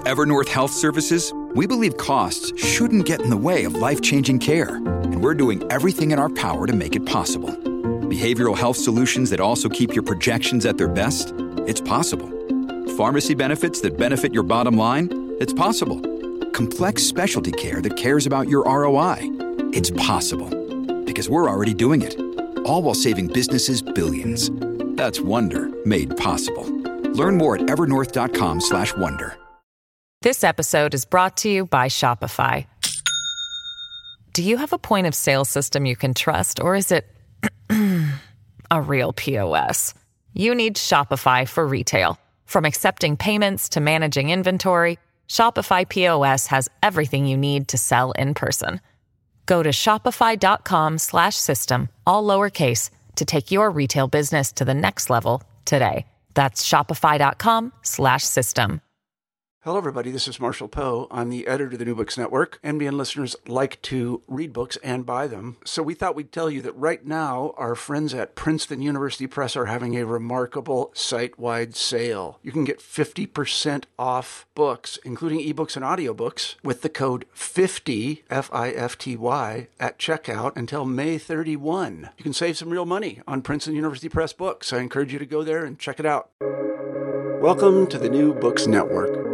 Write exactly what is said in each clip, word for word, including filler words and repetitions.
Evernorth Health Services, we believe costs shouldn't get in the way of life-changing care, and we're doing everything in our power to make it possible. Behavioral health solutions that also keep your projections at their best? It's possible. Pharmacy benefits that benefit your bottom line? It's possible. Complex specialty care that cares about your R O I? It's possible. Because we're already doing it. All while saving businesses billions. That's Wonder made possible. Learn more at evernorth.com slash wonder. This episode is brought to you by Shopify. Do you have a point of sale system you can trust, or is it a real P O S? You need Shopify for retail. From accepting payments to managing inventory, Shopify P O S has everything you need to sell in person. Go to shopify.com slash system, all lowercase, to take your retail business to the next level today. That's shopify.com slash system. Hello, everybody. This is Marshall Poe. I'm the editor of the New Books Network. N B N listeners like to read books and buy them. So we thought we'd tell you that right now, our friends at Princeton University Press are having a remarkable site-wide sale. You can get fifty percent off books, including ebooks and audiobooks, with the code fifty, F I F T Y, at checkout until May thirty-first. You can save some real money on Princeton University Press books. I encourage you to go there and check it out. Welcome to the New Books Network.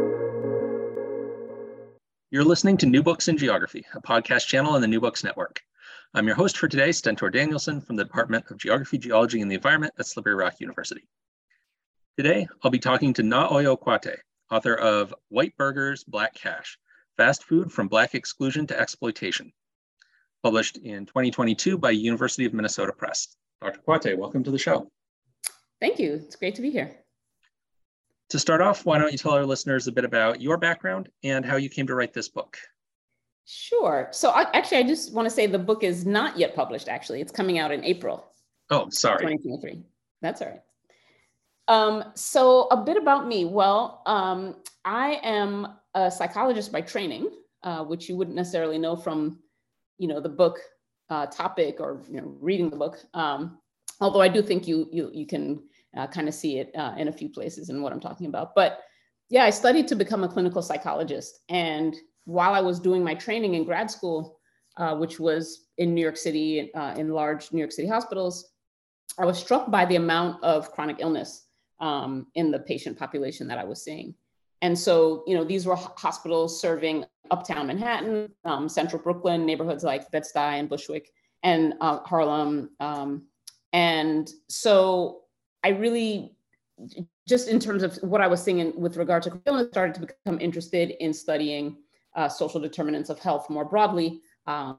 You're listening to New Books in Geography, a podcast channel on the New Books Network. I'm your host for today, Stentor Danielson from the Department of Geography, Geology, and the Environment at Slippery Rock University. Today, I'll be talking to Naoyo Kwate, author of White Burgers, Black Cash, Fast Food from Black Exclusion to Exploitation, published in twenty twenty-two by University of Minnesota Press. Doctor Kwate, welcome to the show. Thank you. It's great to be here. To start off, why don't you tell our listeners a bit about your background and how you came to write this book? Sure. So I, actually, I just want to say the book is not yet published, actually. It's coming out in April. Oh, sorry. twenty twenty-three. That's all right. Um, so a bit about me. Well, um, I am a psychologist by training, uh, which you wouldn't necessarily know from, you know, the book uh, topic or, you know, reading the book. Um, although I do think you, you, you can Uh, kind of see it uh, in a few places in what I'm talking about. But yeah, I studied to become a clinical psychologist. And while I was doing my training in grad school, uh, which was in New York City, uh, in large New York City hospitals, I was struck by the amount of chronic illness um, in the patient population that I was seeing. And so, you know, these were hospitals serving uptown Manhattan, um, central Brooklyn, neighborhoods like Bed-Stuy and Bushwick and uh, Harlem. Um, and so I really, just in terms of what I was seeing in, with regard to illness, started to become interested in studying uh, social determinants of health more broadly, um,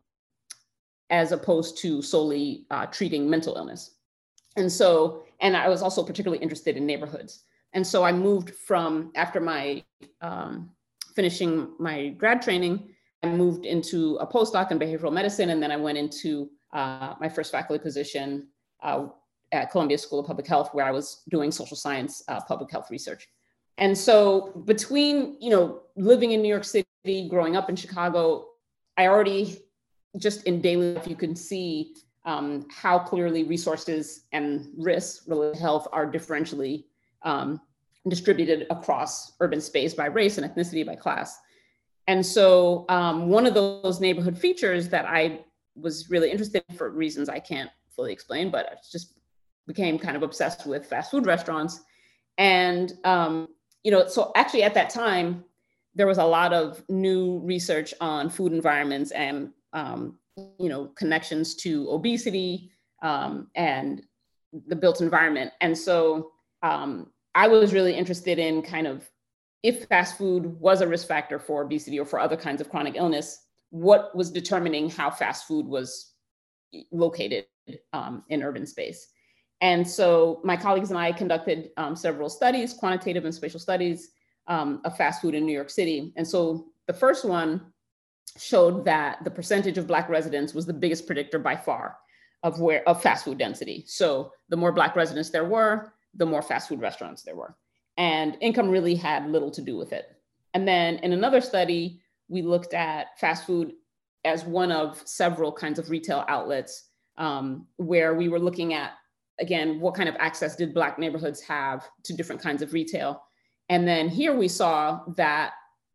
as opposed to solely uh, treating mental illness. And so, and I was also particularly interested in neighborhoods. And so I moved from, after my um, finishing my grad training, I moved into a postdoc in behavioral medicine, and then I went into uh, my first faculty position uh, at Columbia School of Public Health, where I was doing social science, uh, public health research. And so between, you know, living in New York City, growing up in Chicago, I already, just in daily life, you can see um, how clearly resources and risks related to health are differentially um, distributed across urban space by race and ethnicity, by class. And so um, one of those neighborhood features that I was really interested in, for reasons I can't fully explain, but it's just became kind of obsessed with fast food restaurants. And, um, you know, so actually at that time, there was a lot of new research on food environments and, um, you know, connections to obesity um, and the built environment. And so um, I was really interested in kind of, if fast food was a risk factor for obesity or for other kinds of chronic illness, what was determining how fast food was located um, in urban space. And so my colleagues and I conducted um, several studies, quantitative and spatial studies um, of fast food in New York City. And so the first one showed that the percentage of Black residents was the biggest predictor by far of where of fast food density. So the more Black residents there were, the more fast food restaurants there were. And income really had little to do with it. And then in another study, we looked at fast food as one of several kinds of retail outlets um, where we were looking at, again, what kind of access did Black neighborhoods have to different kinds of retail? And then here we saw that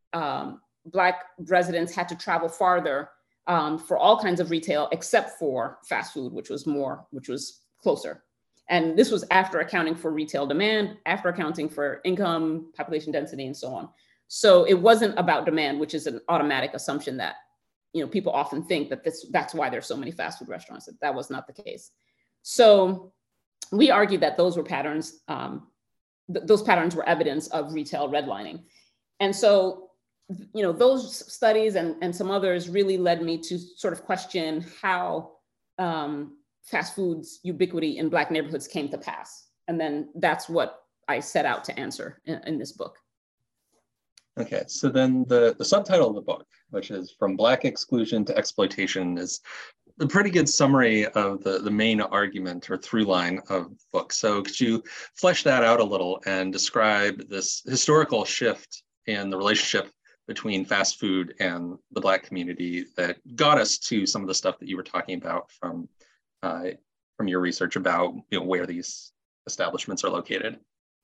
um, Black residents had to travel farther um, for all kinds of retail, except for fast food, which was more, which was closer. And this was after accounting for retail demand, after accounting for income, population density, and so on. So it wasn't about demand, which is an automatic assumption that, you know, people often think that this, that's why there's so many fast food restaurants. That was not the case. So we argued that those were patterns, um, th- those patterns were evidence of retail redlining. And so, you know, those studies and, and some others really led me to sort of question how um, fast food's ubiquity in Black neighborhoods came to pass. And then that's what I set out to answer in, in this book. Okay, so then the, the subtitle of the book, which is From Black Exclusion to Exploitation, is a pretty good summary of the, the main argument or through line of the book. So could you flesh that out a little and describe this historical shift in the relationship between fast food and the Black community that got us to some of the stuff that you were talking about from uh, from your research about, you know, where these establishments are located?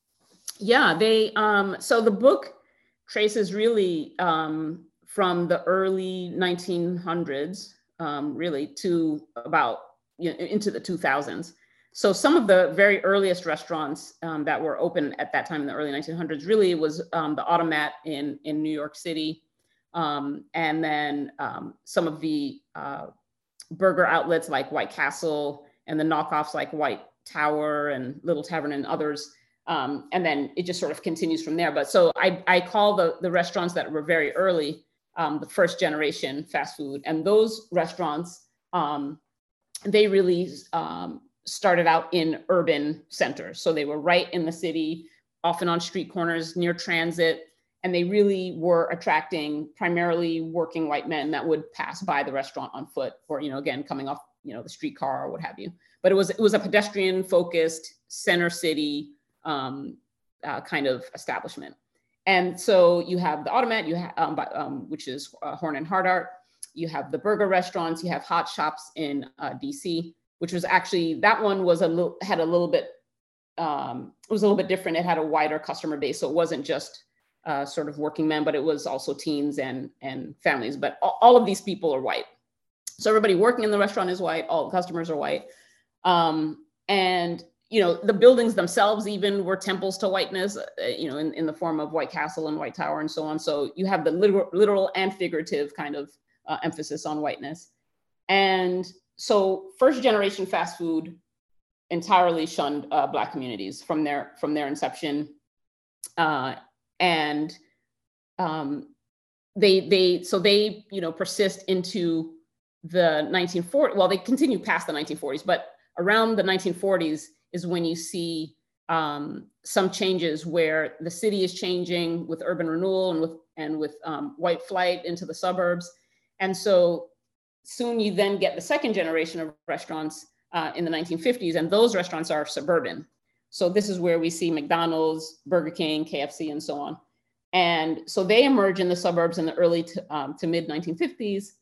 Yeah, they, um, so the book traces really um, from the early nineteen hundreds, um, really to about, you know, into the two thousands. So some of the very earliest restaurants um, that were open at that time in the early nineteen hundreds really was um, the Automat in, in New York City. Um, and then um, some of the uh, burger outlets like White Castle and the knockoffs like White Tower and Little Tavern and others. Um, and then it just sort of continues from there. But so I, I call the, the restaurants that were very early, um, the first generation fast food. And those restaurants, um, they really um, started out in urban centers. So they were right in the city, often on street corners near transit. And they really were attracting primarily working white men that would pass by the restaurant on foot or, you know, again, coming off, you know, the streetcar or what have you. But it was, it was a pedestrian focused center city um, uh, kind of establishment. And so you have the Automat, you have, um, um, which is uh, Horn and Hardart. You have the burger restaurants, you have Hot Shops in uh, D C, which was actually, that one was a little, had a little bit, um, it was a little bit different. It had a wider customer base. So it wasn't just uh, sort of working men, but it was also teens and, and families. But all, all of these people are white. So everybody working in the restaurant is white, all the customers are white. Um, and you know, the buildings themselves even were temples to whiteness, uh, you know, in, in the form of White Castle and White Tower and so on. So you have the literal, literal and figurative kind of uh, emphasis on whiteness. And so first generation fast food entirely shunned uh, Black communities from their, from their inception. Uh, and um, they, they, so they, you know, persist into the nineteen forties. Well, they continue past the nineteen forties, but around the nineteen forties, is when you see um, some changes where the city is changing with urban renewal and with and with um, white flight into the suburbs. And so soon you then get the second generation of restaurants uh, in the nineteen fifties, and those restaurants are suburban. So this is where we see McDonald's, Burger King, K F C, and so on. And so they emerge in the suburbs in the early to, um, to mid nineteen fifties.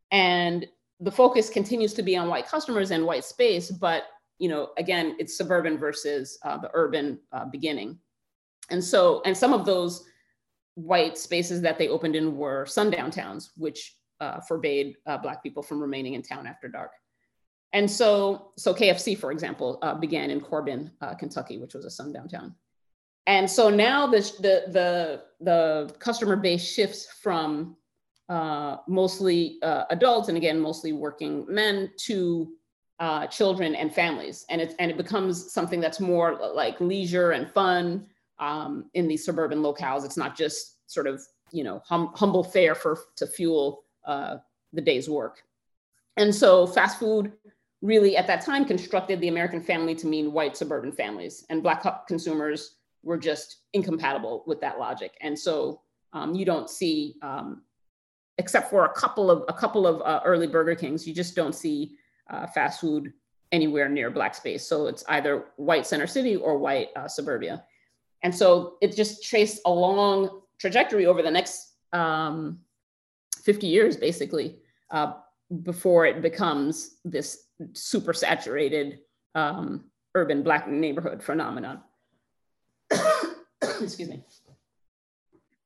And the focus continues to be on white customers and white space, but you know, again, it's suburban versus uh, the urban uh, beginning. And so, and some of those white spaces that they opened in were sundown towns, which uh, forbade uh, Black people from remaining in town after dark. And so, so K F C, for example, uh, began in Corbin, uh, Kentucky, which was a sundown town. And so now this, the, the, the customer base shifts from uh, mostly uh, adults, and again, mostly working men, to Uh, children and families, and it and it becomes something that's more like leisure and fun um, in these suburban locales. It's not just sort of, you know, hum, humble fare for to fuel uh, the day's work. And so fast food really at that time constructed the American family to mean white suburban families, and Black consumers were just incompatible with that logic. And so um, you don't see, um, except for a couple of a couple of uh, early Burger Kings, you just don't see Uh, fast food anywhere near Black space. So it's either white center city or white uh, suburbia. And so it just traced a long trajectory over the next um, fifty years, basically, uh, before it becomes this super saturated um, urban Black neighborhood phenomenon. Excuse me.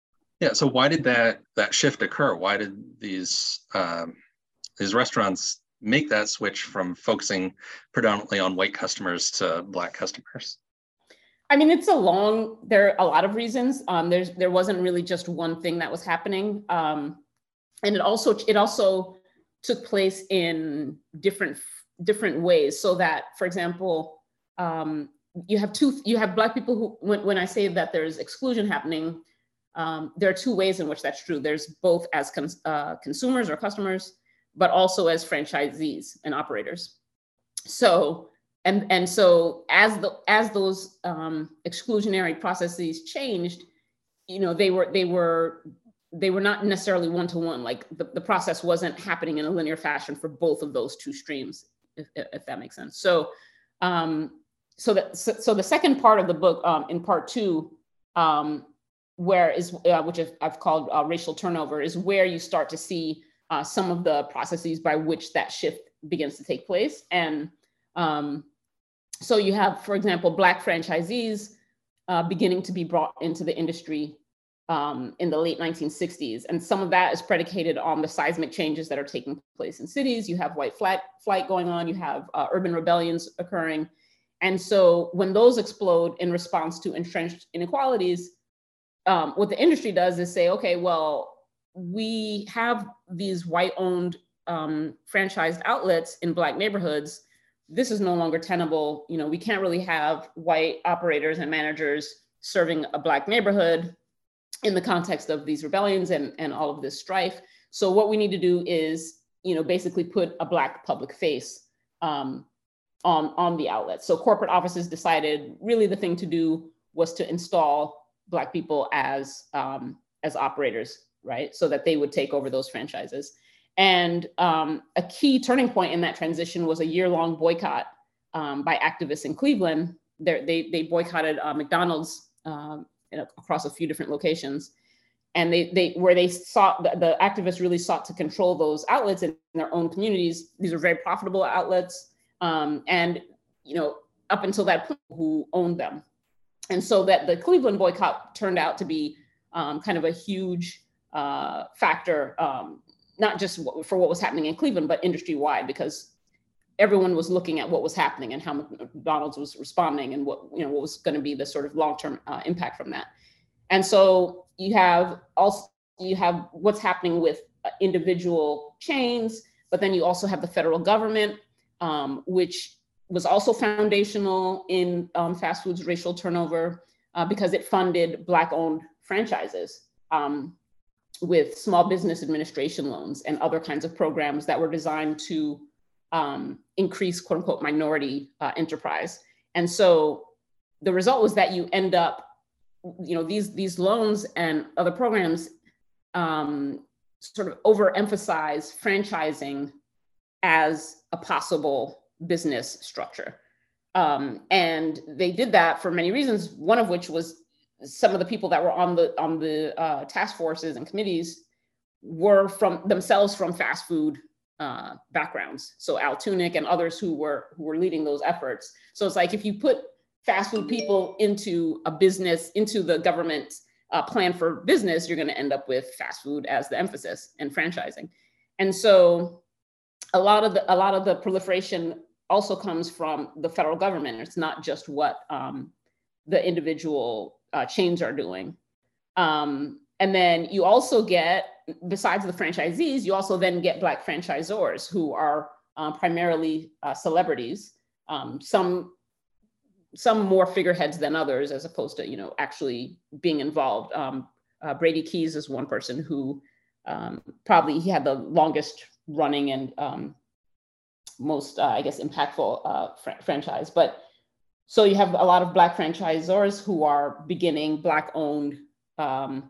Yeah. So why did that that shift occur? Why did these um, these restaurants make that switch from focusing predominantly on white customers to Black customers? I mean, it's a long, there are a lot of reasons. Um, there's, there wasn't really just one thing that was happening. Um, and it also, it also took place in different, different ways. So that, for example, um, you have two, you have Black people who, when, when I say that there's exclusion happening, um, there are two ways in which that's true. There's both as cons uh, consumers or customers, but also as franchisees and operators. So, And, and so as the as those um, exclusionary processes changed, you know, they were they were they were not necessarily one to one. Like the, the process wasn't happening in a linear fashion for both of those two streams, if, if that makes sense. So, um, so that so, so the second part of the book, um, in part two, um, where is uh, which I've called uh, racial turnover, is where you start to see uh, some of the processes by which that shift begins to take place. And um, So you have, for example, Black franchisees uh, beginning to be brought into the industry um, in the late nineteen sixties. And some of that is predicated on the seismic changes that are taking place in cities. You have white flight, flight going on, you have uh, urban rebellions occurring. And so when those explode in response to entrenched inequalities, um, what the industry does is say, okay, well, we have these white-owned um, franchised outlets in Black neighborhoods. This is no longer tenable. You know, we can't really have white operators and managers serving a Black neighborhood in the context of these rebellions and, and all of this strife. So what we need to do is, you know, basically put a Black public face um, on, on the outlet. So corporate offices decided really the thing to do was to install Black people as, um, as operators, right? So that they would take over those franchises. And um, a key turning point in that transition was a year-long boycott um, by activists in Cleveland. They're, they they boycotted uh, McDonald's um, in a, across a few different locations, and they they where they sought the, the activists really sought to control those outlets in their own communities. These are very profitable outlets, um, and you know up until that point, who owned them, and so that the Cleveland boycott turned out to be um, kind of a huge uh, factor. Um, not just for what was happening in Cleveland, but industry-wide, because everyone was looking at what was happening and how McDonald's was responding and what, you know, what was going to be the sort of long-term uh, impact from that. And so you have also, you have what's happening with uh, individual chains, but then you also have the federal government, um, which was also foundational in um, fast food's racial turnover uh, because it funded Black-owned franchises. Um, with small business administration loans and other kinds of programs that were designed to um, increase quote unquote minority uh, enterprise. And so the result was that you end up, you know, these, these loans and other programs um, sort of overemphasize franchising as a possible business structure. Um, and they did that for many reasons, one of which was some of the people that were on the on the uh, task forces and committees were from themselves from fast food uh, backgrounds. So Al Tunick and others who were who were leading those efforts. So it's like if you put fast food people into a business, into the government uh, plan for business, you're going to end up with fast food as the emphasis and franchising. And so a lot of the a lot of the proliferation also comes from the federal government. It's not just what um, the individual Uh, chains are doing. Um, and then you also get, besides the franchisees, you also then get Black franchisors who are uh, primarily uh, celebrities, um, some, some more figureheads than others, as opposed to, you know, actually being involved. Um, uh, Brady Keys is one person who um, probably he had the longest running and um, most, uh, I guess, impactful uh, fr franchise. But so you have a lot of Black franchisors who are beginning Black-owned um,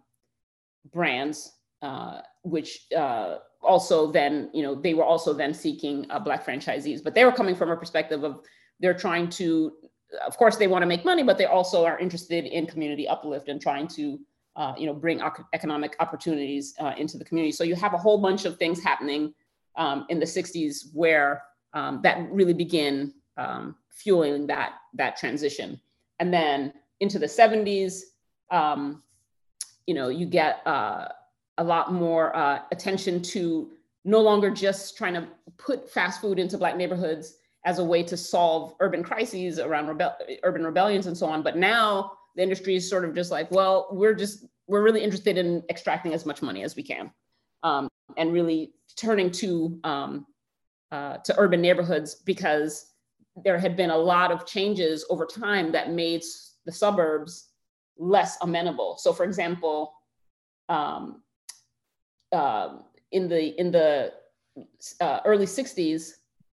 brands, uh, which uh, also then, you know, they were also then seeking uh, Black franchisees, but they were coming from a perspective of they're trying to, of course, they want to make money, but they also are interested in community uplift and trying to, uh, you know, bring economic opportunities uh, into the community. So you have a whole bunch of things happening um, in the sixties where um, that really begin um, fueling that, that transition. And then into the seventies, um, you know, you get uh, a lot more uh, attention to no longer just trying to put fast food into Black neighborhoods as a way to solve urban crises around rebel- urban rebellions and so on. But now the industry is sort of just like, well, we're just, we're really interested in extracting as much money as we can, um, and really turning to, um, uh, to urban neighborhoods, because there had been a lot of changes over time that made the suburbs less amenable. So for example, um, uh, in the, in the uh, early sixties,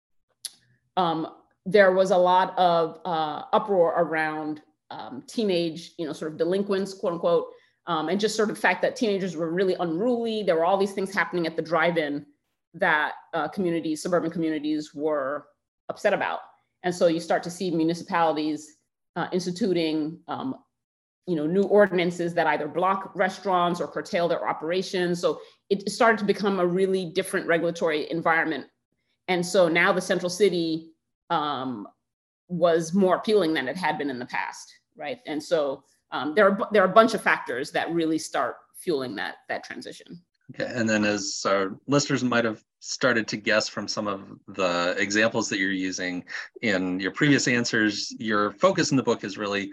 Um, there was a lot of uh, uproar around um, teenage, you know, sort of delinquents, quote unquote, um, and just sort of the fact that teenagers were really unruly. There were all these things happening at the drive-in that uh, communities, suburban communities, were upset about. And so you start to see municipalities uh, instituting, um, you know, new ordinances that either block restaurants or curtail their operations. So it started to become a really different regulatory environment. And so now the central city um, was more appealing than it had been in the past, right? And so um, there are there are a bunch of factors that really start fueling that that transition. Okay, and then as our listeners might have started to guess from some of the examples that you're using in your previous answers, your focus in the book is really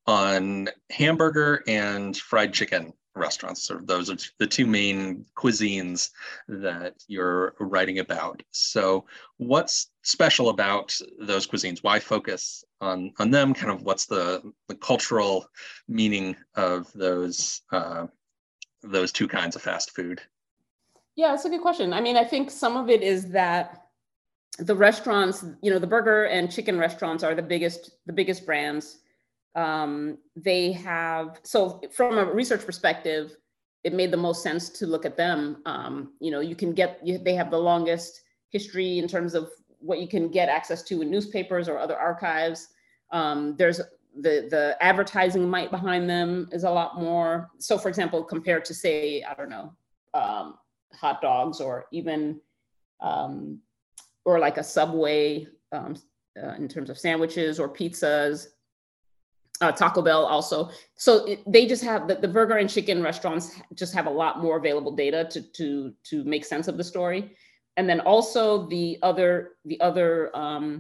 on hamburger and fried chicken restaurants. So those are the two main cuisines that you're writing about. So what's special about those cuisines? Why focus on, on them? Kind of what's the, the cultural meaning of those uh, those two kinds of fast food? Yeah, that's a good question. I mean, I think some of it is that the restaurants, you know, the burger and chicken restaurants are the biggest, the biggest brands. Um, they have, so from a research perspective, it made the most sense to look at them. Um, you know, you can get, you, they have the longest history in terms of what you can get access to in newspapers or other archives. Um, there's the, the advertising might behind them is a lot more. So for example, compared to say, I don't know, um, hot dogs or even, um, or like a Subway um, uh, in terms of sandwiches or pizzas, uh, Taco Bell also. So it, they just have, the, the burger and chicken restaurants just have a lot more available data to, to, to make sense of the story. And then also the other, the other, um,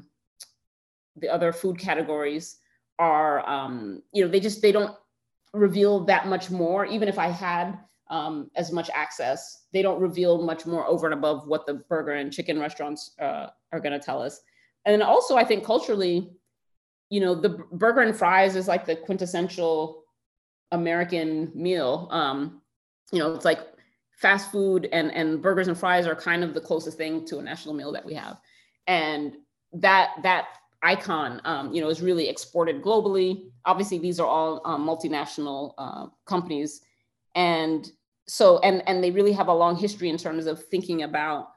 the other food categories are, um, you know, they just, they don't reveal that much more. Even if I had um, as much access, they don't reveal much more over and above what the burger and chicken restaurants uh, are going to tell us. And then also I think culturally, you know, the burger and fries is like the quintessential American meal. Um, you know, it's like fast food and, and burgers and fries are kind of the closest thing to a national meal that we have. And that, that icon, um, you know, is really exported globally. Obviously, these are all um, multinational uh, companies. And so, and, and they really have a long history in terms of thinking about,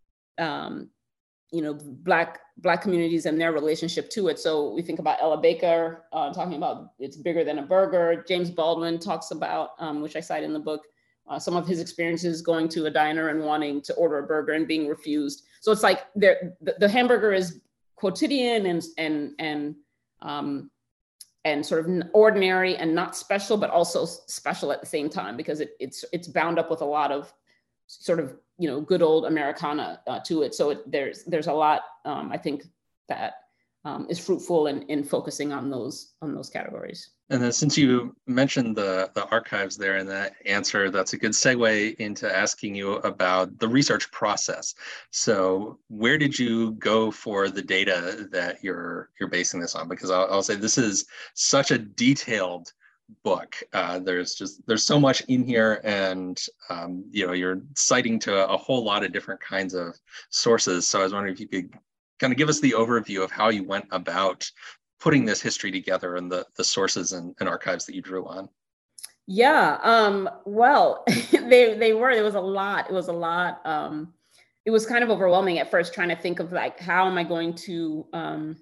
um, you know, Black, Black communities and their relationship to it. So we think about Ella Baker uh, talking about it's bigger than a burger. James Baldwin talks about, um, which I cite in the book, uh, some of his experiences going to a diner and wanting to order a burger and being refused. So it's like the, the hamburger is quotidian and and and um, and sort of ordinary and not special, but also special at the same time because it, it's it's bound up with a lot of sort of you know good old Americana uh, to it. So it, there's there's a lot um, I think that um, is fruitful in in focusing on those on those categories. And then since you mentioned the, the archives there in that answer, that's a good segue into asking you about the research process. So where did you go for the data that you're you're basing this on? Because I'll, I'll say this is such a detailed book. Uh, there's just, there's so much in here and, um, you know, you're citing to a, a whole lot of different kinds of sources. So I was wondering if you could kind of give us the overview of how you went about putting this history together and the, the sources and, and archives that you drew on. Yeah, um, well, they they were, it was a lot, it was a lot. Um, it was kind of overwhelming at first trying to think of like, how am I going to, um,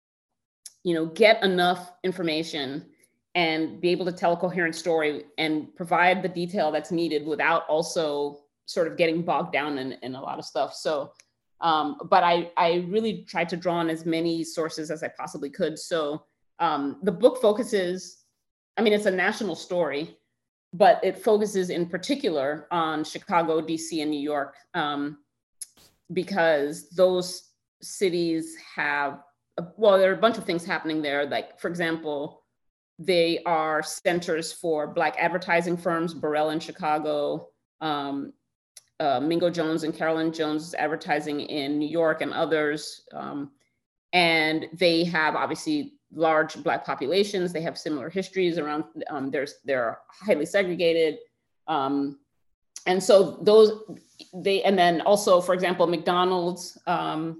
you know, get enough information and be able to tell a coherent story and provide the detail that's needed without also sort of getting bogged down in, in a lot of stuff. So Um, but I, I really tried to draw on as many sources as I possibly could. So um, the book focuses, I mean, it's a national story, but it focuses in particular on Chicago, D C, and New York, um, because those cities have, well, there are a bunch of things happening there. Like, for example, they are centers for Black advertising firms, Burrell in Chicago, um, uh, Mingo Jones and Carolyn Jones advertising in New York, and others. Um, and they have obviously large Black populations. They have similar histories around, um, there's, they're highly segregated. Um, and so those, they, and then also, for example, McDonald's, um,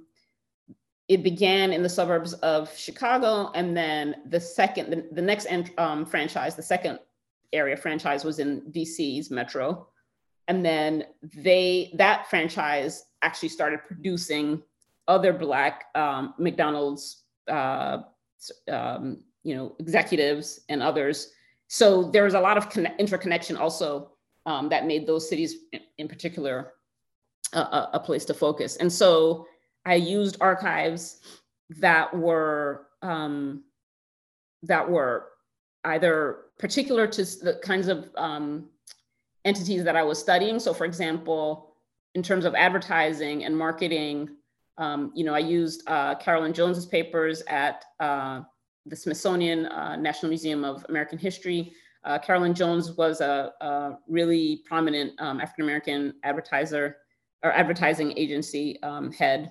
it began in the suburbs of Chicago, and then the second, the, the next um, franchise, the second area franchise was in D C's Metro. And then they, that franchise actually started producing other Black um, McDonald's, uh, um, you know, executives and others. So there was a lot of conne- interconnection also um, that made those cities in, in particular uh, a place to focus. And so I used archives that were um, that were either particular to the kinds of um, entities that I was studying. So, for example, in terms of advertising and marketing, um, you know, I used uh, Carolyn Jones's papers at uh, the Smithsonian uh, National Museum of American History. Uh, Carolyn Jones was a, a really prominent um, African-American advertiser or advertising agency um, head.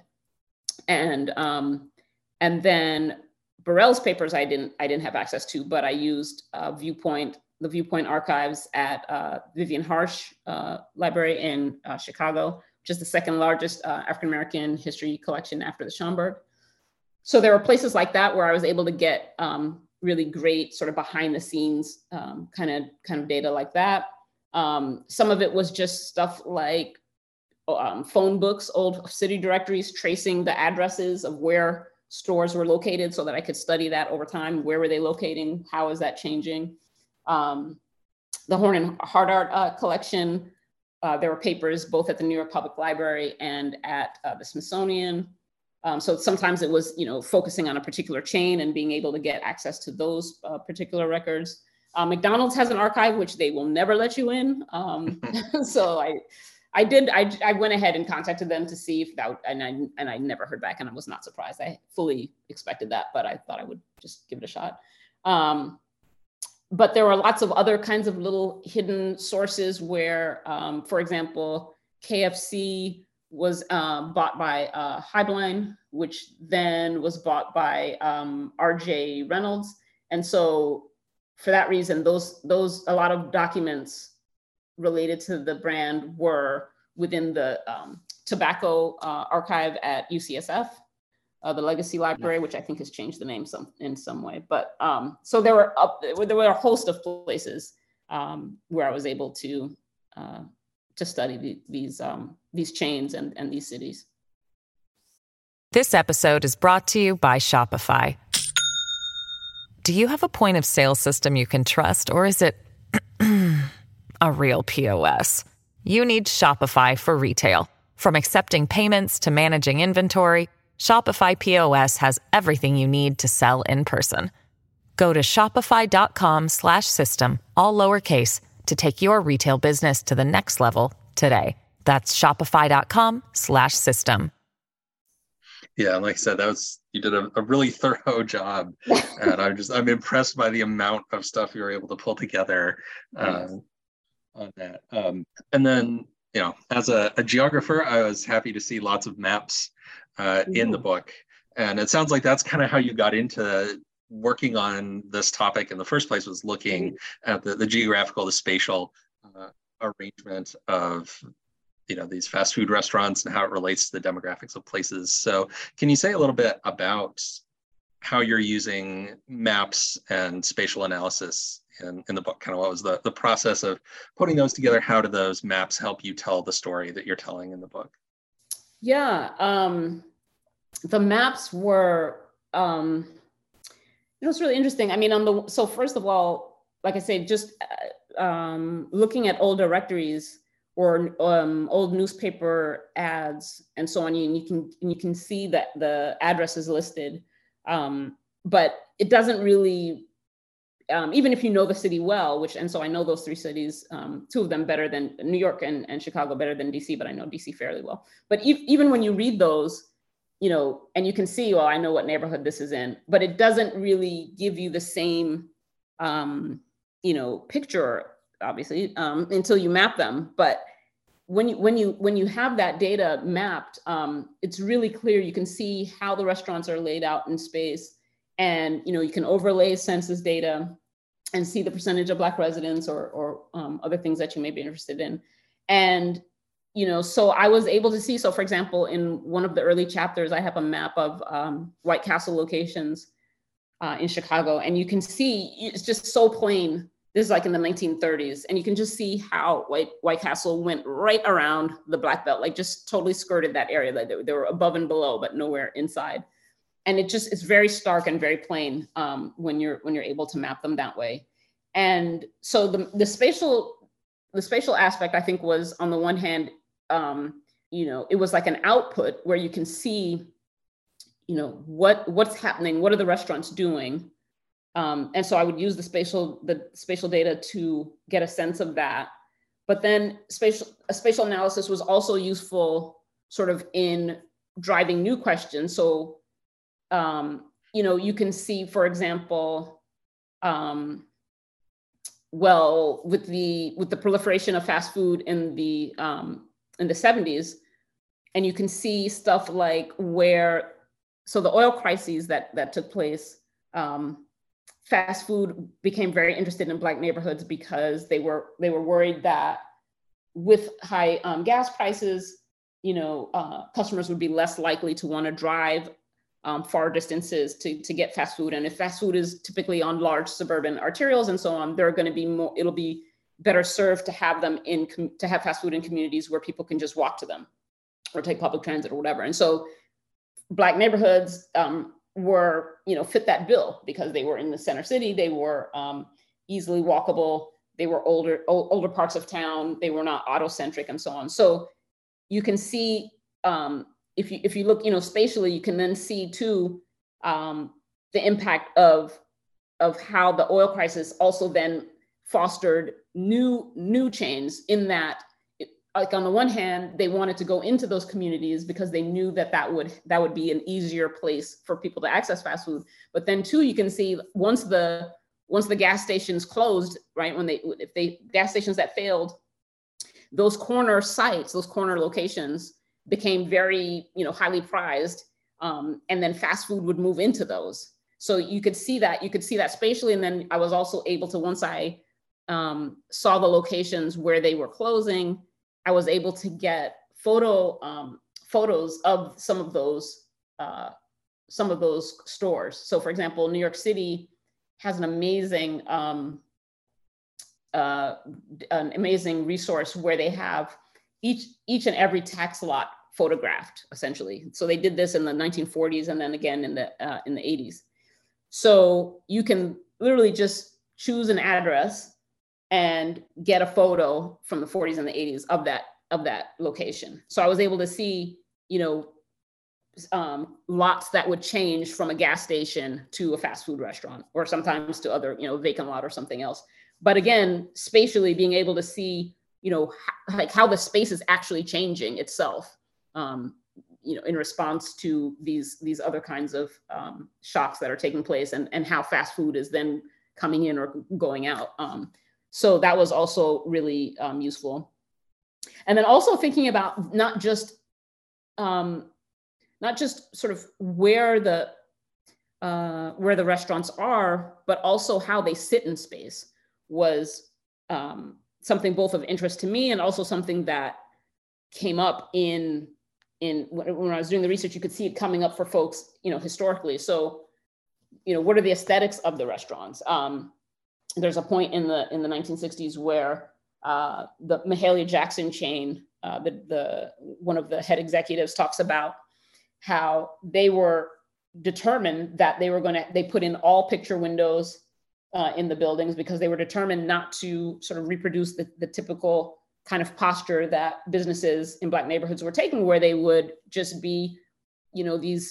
And um, and then Burrell's papers I didn't I didn't have access to, but I used uh, Viewpoint, the Viewpoint archives at uh, Vivian Harsh uh, Library in uh, Chicago, which is the second largest uh, African American history collection after the Schomburg. So there were places like that where I was able to get um, really great sort of behind the scenes um, kind of kind of data like that. Um, some of it was just stuff like Um, phone books, old city directories, tracing the addresses of where stores were located so that I could study that over time. Where were they locating? How is that changing? Um, the Horn and Hard Art uh, collection, uh, there were papers both at the New York Public Library and at uh, the Smithsonian. Um, so sometimes it was, you know, focusing on a particular chain and being able to get access to those uh, particular records. Uh, McDonald's has an archive, which they will never let you in. Um, so I, I did, I, I went ahead and contacted them to see if that, and I, and I never heard back, and I was not surprised. I fully expected that, but I thought I would just give it a shot. Um, but there were lots of other kinds of little hidden sources where, um, for example, K F C was um, bought by uh, Highline, which then was bought by um, R J Reynolds. And so for that reason, those, those, a lot of documents related to the brand were within the um, tobacco uh, archive at U C S F, uh, the Legacy Library, which I think has changed the name some in some way. But um, so there were up, there were a host of places um, where I was able to uh, to study the, these um, these chains and, and these cities. This episode is brought to you by Shopify. Do you have a point of sale system you can trust, or is it a real P O S? You need Shopify for retail. From accepting payments to managing inventory, Shopify P O S has everything you need to sell in person. Go to shopify.com slash system, all lowercase, to take your retail business to the next level today. That's shopify.com slash system. Yeah, like I said, that was, you did a, a really thorough job. And I'm just, I'm impressed by the amount of stuff you were able to pull together uh, on that. Um, and then, you know, as a, a geographer, I was happy to see lots of maps uh, in the book. And it sounds like that's kind of how you got into working on this topic in the first place, was looking at the, the geographical, the spatial uh, arrangement of, you know, these fast food restaurants and how it relates to the demographics of places. So can you say a little bit about how you're using maps and spatial analysis in, in the book? Kind of what was the, the process of putting those together? How do those maps help you tell the story that you're telling in the book? Yeah, um, the maps were, um, it was really interesting. I mean, on the, so first of all, like I said, just uh, um, looking at old directories or um, old newspaper ads and so on, you, you can and you can see that the address is listed, um, but it doesn't really um, even if you know the city well, which, and so I know those three cities, um, two of them better than New York and, and Chicago better than D C, but I know D C fairly well. But e- even when you read those, you know, and you can see, well, I know what neighborhood this is in, but it doesn't really give you the same, um, you know, picture, obviously, um, until you map them. But when you when you when you have that data mapped, um, it's really clear. You can see how the restaurants are laid out in space, and you know, you can overlay census data and see the percentage of Black residents or or um, other things that you may be interested in. And you know, so I was able to see. So, for example, in one of the early chapters, I have a map of um, White Castle locations uh, in Chicago, and you can see it's just so plain. This is like in the nineteen thirties, and you can just see how White White Castle went right around the Black Belt, like just totally skirted that area. Like they, they were above and below, but nowhere inside. And it just, it's very stark and very plain um, when you're when you're able to map them that way. And so the the spatial the spatial aspect, I think, was on the one hand, um, you know, it was like an output where you can see, you know, what what's happening, what are the restaurants doing. Um, and so I would use the spatial the spatial data to get a sense of that. But then spatial a spatial analysis was also useful sort of in driving new questions. So, um, you know, you can see, for example, um, well, with the with the proliferation of fast food in the um, in the seventies, and you can see stuff like where, so the oil crises that that took place. Um, Fast food became very interested in Black neighborhoods because they were they were worried that with high um, gas prices, you know, uh, customers would be less likely to want to drive um, far distances to, to get fast food. And if fast food is typically on large suburban arterials and so on, they're going to be more, it'll be better served to have them in, to have fast food in communities where people can just walk to them or take public transit or whatever. And so Black neighborhoods, um, were, you know, fit that bill because they were in the center city, they were um, easily walkable, they were older, o- older parts of town, they were not auto-centric and so on. So you can see, um, if you if you look, you know, spatially, you can then see too, um, the impact of, of how the oil crisis also then fostered new, new chains in that, like on the one hand, they wanted to go into those communities because they knew that that would that would be an easier place for people to access fast food. But then too, you can see once the once the gas stations closed, right? When they if they gas stations that failed, those corner sites, those corner locations became very, you know, highly prized, um, and then fast food would move into those. So you could see that you could see that spatially, and then I was also able to, once I um, saw the locations where they were closing, I was able to get photo um, photos of some of those uh, some of those stores. So, for example, New York City has an amazing um, uh, an amazing resource where they have each each and every tax lot photographed, essentially. So they did this in the nineteen forties and then again in the uh, in the eighties. So you can literally just choose an address and get a photo from the forties and the eighties of that of that location. So I was able to see, you know, um, lots that would change from a gas station to a fast food restaurant, or sometimes to other, you know, vacant lot or something else. But again, spatially being able to see, you know, h- like how the space is actually changing itself, um, you know, in response to these these other kinds of um, shocks that are taking place, and and how fast food is then coming in or going out. Um, So that was also really um, useful. And then also thinking about not just um, not just sort of where the uh, where the restaurants are, but also how they sit in space was um, something both of interest to me and also something that came up in in when I was doing the research. You could see it coming up for folks, you know, historically. So, you know, what are the aesthetics of the restaurants? Um, There's a point in the in the nineteen sixties where uh, the Mahalia Jackson chain, uh, the the one of the head executives talks about how they were determined that they were going to they put in all picture windows uh, in the buildings because they were determined not to sort of reproduce the, the typical kind of posture that businesses in Black neighborhoods were taking, where they would just be, you know, these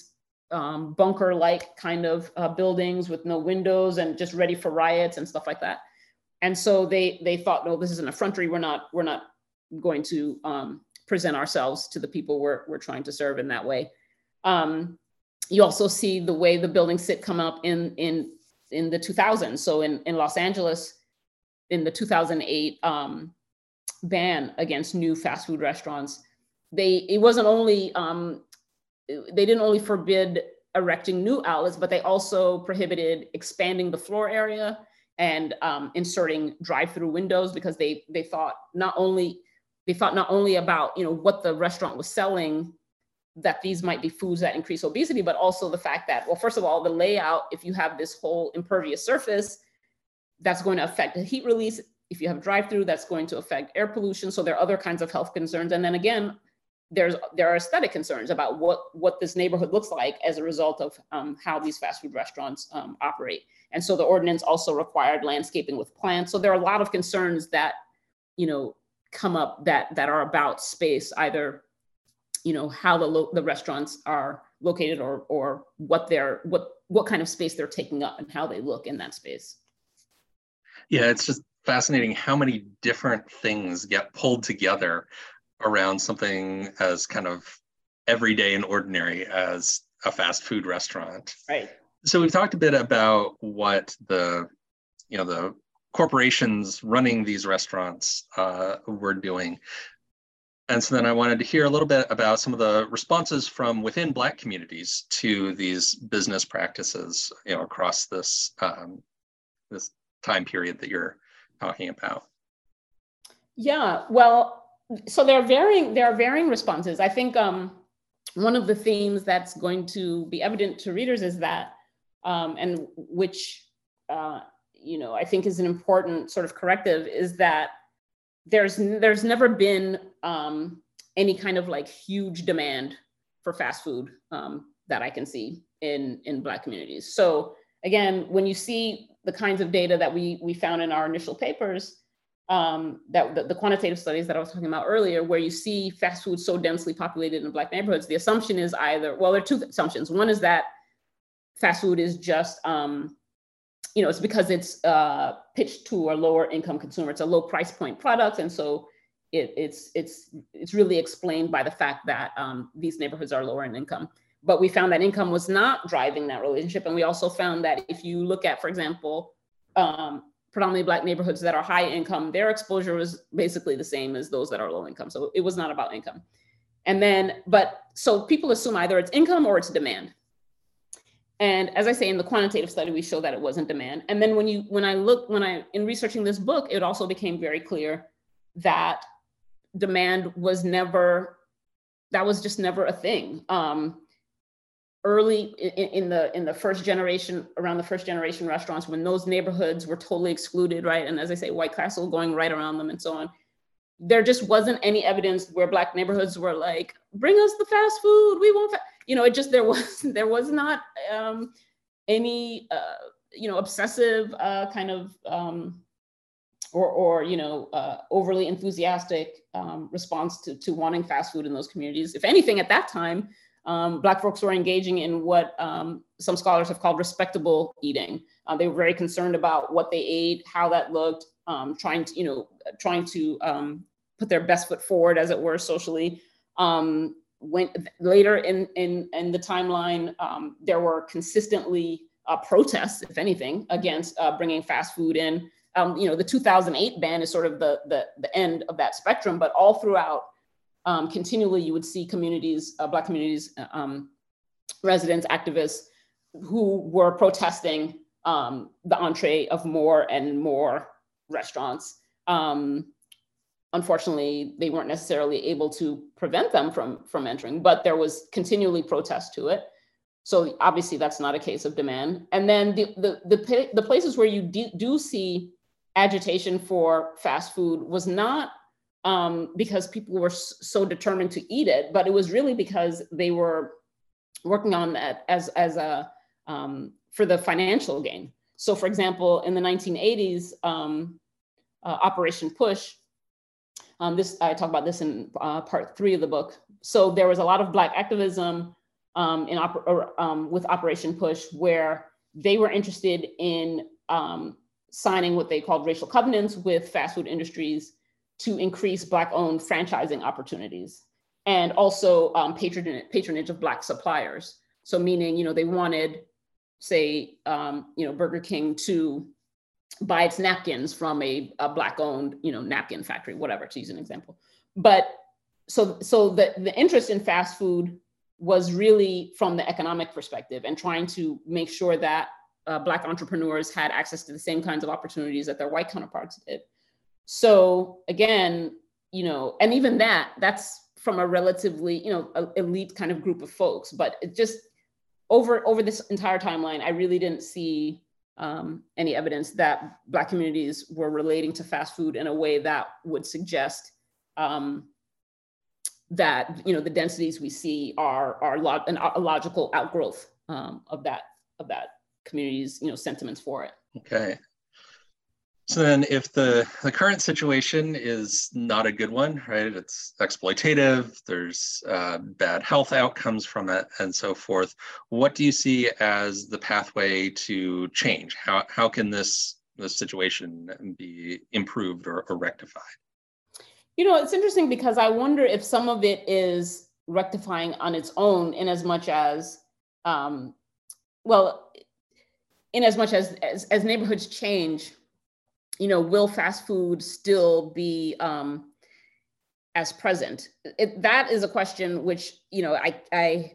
um, bunker-like kind of uh, buildings with no windows and just ready for riots and stuff like that. And so they they thought, no, this is an effrontery. We're not we're not going to um, present ourselves to the people we're we're trying to serve in that way. Um, you also see the way the buildings sit come up in in in the two thousands. So in in Los Angeles, in the two thousand eight um, ban against new fast food restaurants, they it wasn't only um, they didn't only forbid erecting new outlets, but they also prohibited expanding the floor area and um, inserting drive-through windows, because they they thought not only they thought not only about, you know, what the restaurant was selling, that these might be foods that increase obesity, but also the fact that, well, first of all, the layout, if you have this whole impervious surface, that's going to affect the heat release. If you have drive-through, that's going to affect air pollution. So there are other kinds of health concerns. And then again, there's there are aesthetic concerns about what what this neighborhood looks like as a result of um, how these fast food restaurants um, operate. And so the ordinance also required landscaping with plants. So there are a lot of concerns that, you know, come up that that are about space, either, you know, how the lo- the restaurants are located, or or what they're what what kind of space they're taking up and how they look in that space. Yeah, it's just fascinating how many different things get pulled together around something as kind of everyday and ordinary as a fast food restaurant. Right. So we've talked a bit about what the, you know, the corporations running these restaurants uh, were doing. And so then I wanted to hear a little bit about some of the responses from within Black communities to these business practices, you know, across this um, this time period that you're talking about. Yeah, well, so there are varying there are varying responses. I think um, one of the themes that's going to be evident to readers is that, um, and which uh, you know I think is an important sort of corrective, is that there's there's never been um, any kind of like huge demand for fast food um, that I can see in in Black communities. So again, when you see the kinds of data that we we found in our initial papers, um, that the, the quantitative studies that I was talking about earlier, where you see fast food so densely populated in Black neighborhoods, the assumption is either, well, there are two assumptions. One is that fast food is just, um, you know, it's because it's uh, pitched to a lower income consumer. It's a low price point product. And so it, it's, it's, it's really explained by the fact that um, these neighborhoods are lower in income. But we found that income was not driving that relationship. And we also found that if you look at, for example, um, predominantly Black neighborhoods that are high income, their exposure was basically the same as those that are low income. So it was not about income. And then, but so people assume either it's income or it's demand. And as I say, in the quantitative study, we show that it wasn't demand. And then when you, when I look, when I, in researching this book, it also became very clear that demand was never, that was just never a thing. Um, early in, in the in the first generation, around the first generation restaurants, when those neighborhoods were totally excluded, right? And as I say, White Castle going right around them and so on, there just wasn't any evidence where Black neighborhoods were like, bring us the fast food, we won't, fa-. you know, it just, there was, there was not um, any, uh, you know, obsessive uh, kind of, um, or, or, you know, uh, overly enthusiastic um, response to, to wanting fast food in those communities. If anything, at that time, Um, Black folks were engaging in what um, some scholars have called respectable eating. Uh, they were very concerned about what they ate, how that looked, um, trying to, you know, trying to um, put their best foot forward, as it were, socially. Um, when later in in in the timeline, um, there were consistently uh, protests, if anything, against uh, bringing fast food in. Um, you know, the two thousand eight ban is sort of the the the end of that spectrum, but all throughout. Um, continually, you would see communities, uh, Black communities, um, residents, activists who were protesting um, the entree of more and more restaurants. Um, unfortunately, they weren't necessarily able to prevent them from, from entering, but there was continually protest to it. So obviously, that's not a case of demand. And then the, the, the, the places where you do, do see agitation for fast food was not Um, because people were so determined to eat it, but it was really because they were working on that as, as a, um, for the financial gain. So for example, in the nineteen eighties, um, uh, Operation Push, um, this I talk about this in uh, part three of the book. So there was a lot of Black activism um, in oper- or, um, with Operation Push, where they were interested in um, signing what they called racial covenants with fast food industries to increase Black-owned franchising opportunities, and also um, patronage, patronage of Black suppliers. So meaning, you know, they wanted, say, um, you know, Burger King to buy its napkins from a, a Black-owned, you know, napkin factory, whatever, to use an example. But so, so the, the interest in fast food was really from the economic perspective and trying to make sure that uh, Black entrepreneurs had access to the same kinds of opportunities that their white counterparts did. So again, you know, and even that, that's from a relatively, you know, a, elite kind of group of folks, but it just over, over this entire timeline, I really didn't see um, any evidence that Black communities were relating to fast food in a way that would suggest um, that, you know, the densities we see are, are log- an, a logical outgrowth um, of that, of that community's, you know, sentiments for it. Okay. So then if the, the current situation is not a good one, right? It's exploitative, there's uh, bad health outcomes from it and so forth. What do you see as the pathway to change? How, how can this, this situation be improved or, or rectified? You know, it's interesting because I wonder if some of it is rectifying on its own in as much as, um, well, in as much as, as, as neighborhoods change, you know, will fast food still be um, as present? It, that is a question which, you know, I I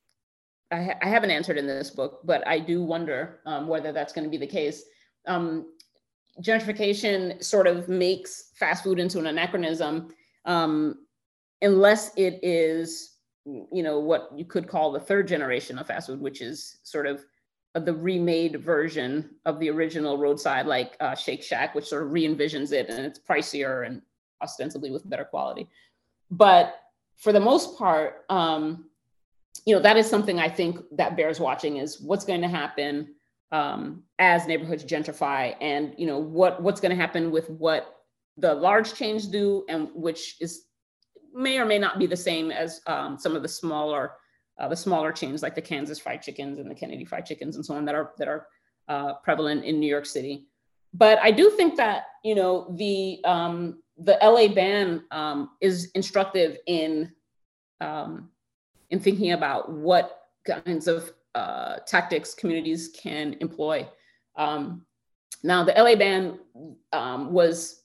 I, ha- I haven't answered in this book, but I do wonder um, whether that's going to be the case. Um, gentrification sort of makes fast food into an anachronism, um, unless it is, you know, what you could call the third generation of fast food, which is sort of the remade version of the original roadside, like uh, Shake Shack, which sort of re-envisions it, and it's pricier and ostensibly with better quality. But for the most part, um, you know, that is something I think that bears watching, is what's going to happen um, as neighborhoods gentrify, and, you know, what what's going to happen with what the large chains do, and which is may or may not be the same as um, some of the smaller Uh, the smaller chains like the Kansas Fried Chickens and the Kennedy Fried Chickens and so on that are that are uh, prevalent in New York City. But I do think that, you know, the um, the L A ban um, is instructive in um, in thinking about what kinds of uh, tactics communities can employ. Um, now, the L A ban um, was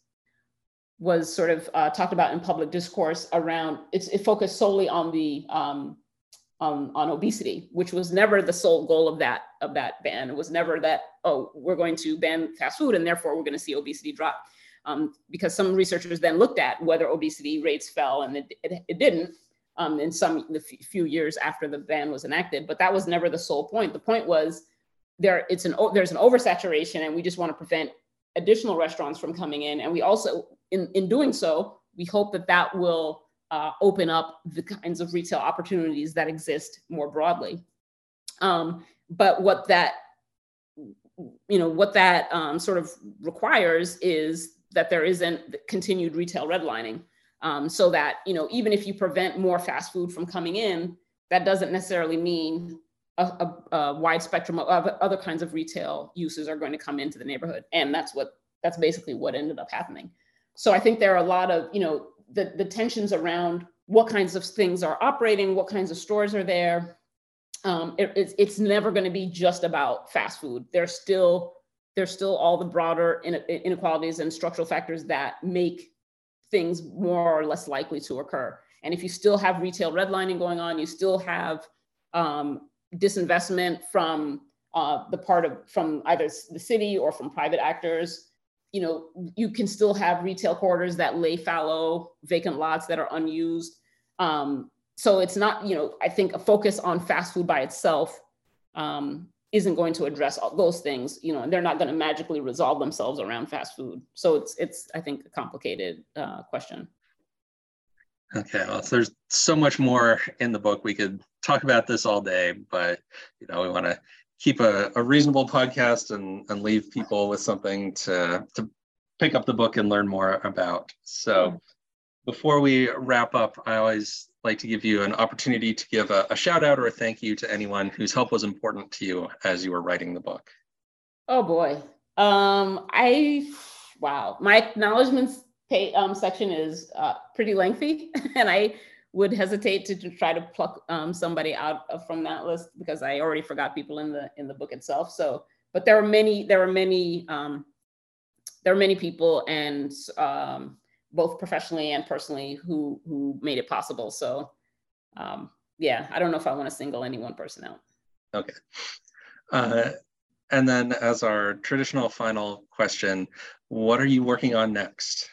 was sort of uh, talked about in public discourse around. It's, it focused solely on the um, On, on obesity, which was never the sole goal of that of that ban. It was never that, oh, we're going to ban fast food and therefore we're going to see obesity drop. Um, because some researchers then looked at whether obesity rates fell, and it, it, it didn't um, in some the f- few years after the ban was enacted. But that was never the sole point. The point was there it's an there's an oversaturation, and we just want to prevent additional restaurants from coming in. And we also, in, in doing so, we hope that that will Uh, open up the kinds of retail opportunities that exist more broadly. Um, but what that, you know, what that um, sort of requires is that there isn't continued retail redlining, um, so that, you know, even if you prevent more fast food from coming in, that doesn't necessarily mean a, a, a wide spectrum of other kinds of retail uses are going to come into the neighborhood. And that's what, that's basically what ended up happening. So I think there are a lot of, you know, The, the tensions around what kinds of things are operating, what kinds of stores are there. Um, it, it's, it's never going to be just about fast food. There's still, there's still all the broader inequalities and structural factors that make things more or less likely to occur. And if you still have retail redlining going on, you still have um, disinvestment from uh, the part of, from either the city or from private actors. You know, you can still have retail corridors that lay fallow, vacant lots that are unused. Um, so it's not, you know, I think a focus on fast food by itself um, isn't going to address all those things, you know, and they're not going to magically resolve themselves around fast food. So it's, it's I think, a complicated uh, question. Okay, well, so there's so much more in the book. We could talk about this all day, but, you know, we want to keep a, a reasonable podcast and, and leave people with something to, to pick up the book and learn more about. So before we wrap up, I always like to give you an opportunity to give a, a shout out or a thank you to anyone whose help was important to you as you were writing the book. Oh boy. Um, I, wow. My acknowledgements pay, um, section is uh, pretty lengthy, and I would hesitate to, to try to pluck um, somebody out from that list because I already forgot people in the in the book itself. So, but there are many, there are many, um, there are many people, and um, both professionally and personally, who who made it possible. So, um, yeah, I don't know if I want to single any one person out. Okay. Uh, and then as our traditional final question, what are you working on next?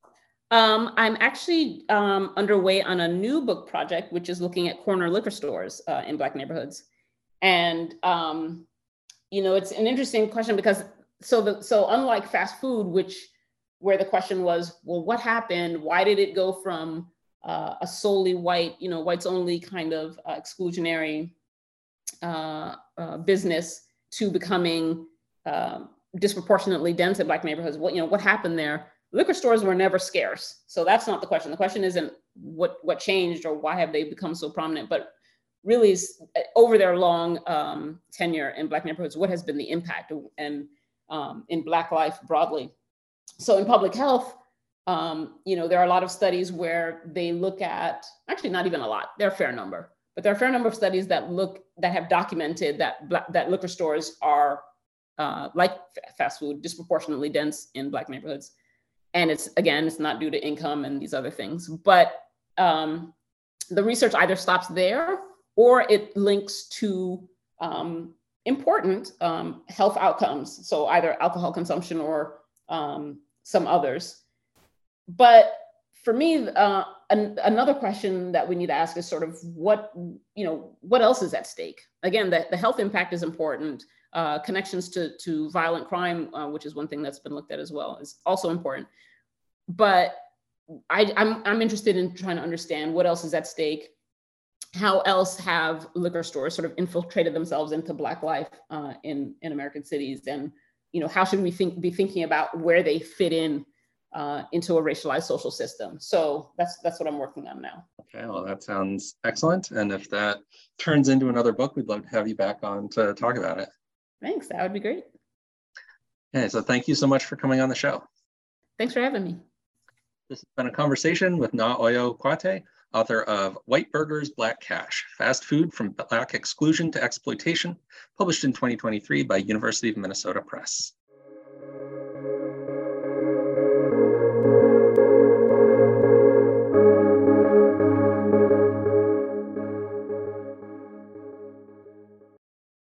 Um, I'm actually um, underway on a new book project, which is looking at corner liquor stores uh, in Black neighborhoods. And, um, you know, it's an interesting question because so the so unlike fast food, which where the question was, well, what happened? Why did it go from uh, a solely white, you know, whites only kind of uh, exclusionary uh, uh, business to becoming uh, disproportionately dense in Black neighborhoods? What, you know, what happened there? Liquor stores were never scarce. So that's not the question. The question isn't what, what changed or why have they become so prominent, but really over their long um, tenure in Black neighborhoods, what has been the impact and um, in Black life broadly. So in public health, um, you know, there are a lot of studies where they look at, actually not even a lot, there are a fair number, but there are a fair number of studies that look, that have documented that, that liquor stores are uh, like fast food, disproportionately dense in Black neighborhoods. And it's, again, it's not due to income and these other things, but um, the research either stops there or it links to um, important um, health outcomes. So either alcohol consumption or um, some others. But for me, uh, an, another question that we need to ask is sort of what, you know, what else is at stake? Again, the, the health impact is important. Uh, connections to, to violent crime, uh, which is one thing that's been looked at as well, is also important. But I, I'm, I'm interested in trying to understand what else is at stake. How else have liquor stores sort of infiltrated themselves into Black life uh, in, in American cities? And, you know, how should we think, be thinking about where they fit in uh, into a racialized social system? So that's, that's what I'm working on now. Okay, well, that sounds excellent. And if that turns into another book, we'd love to have you back on to talk about it. Thanks, that would be great. Okay, so thank you so much for coming on the show. Thanks for having me. This has been a conversation with Na Oyo Kwate, author of White Burgers, Black Cash, Fast Food from Black Exclusion to Exploitation, published in twenty twenty-three by University of Minnesota Press.